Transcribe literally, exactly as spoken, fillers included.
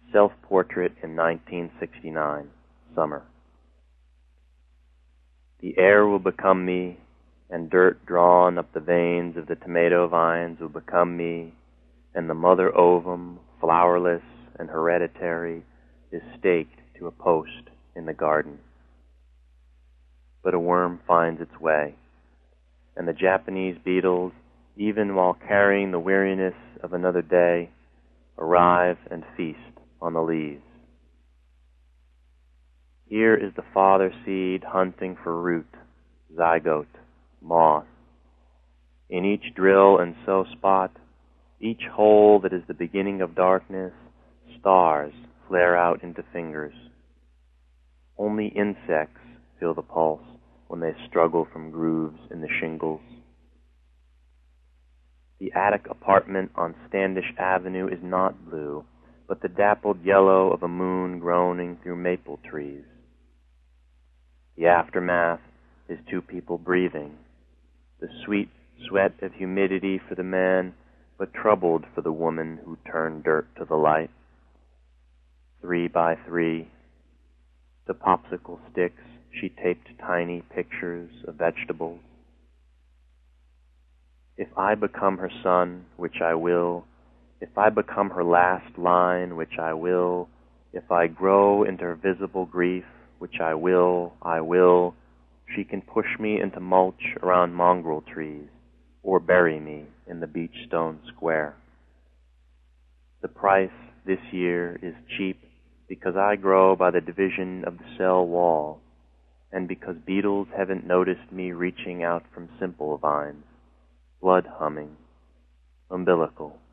Self-Portrait in nineteen sixty-nine, Summer. The air will become me, and dirt drawn up the veins of the tomato vines will become me, and the mother ovum, flowerless and hereditary, is staked to a post in the garden. But a worm finds its way, and the Japanese beetles, even while carrying the weariness of another day, arrive and feast on the leaves. Here is the father seed hunting for root, zygote, moss. In each drill and sow spot, each hole that is the beginning of darkness, stars flare out into fingers. Only insects feel the pulse when they struggle from grooves in the shingles. The attic apartment on Standish Avenue is not blue, but the dappled yellow of a moon groaning through maple trees. The aftermath is two people breathing, the sweet sweat of humidity for the man, but troubled for the woman who turned dirt to the light. Three by three, to popsicle sticks, she taped tiny pictures of vegetables. If I become her son, which I will, if I become her last line, which I will, if I grow into her visible grief, which I will, I will, she can push me into mulch around mongrel trees, or bury me in the beach stone square. The price this year is cheap because I grow by the division of the cell wall, and because beetles haven't noticed me reaching out from simple vines, blood humming, umbilical.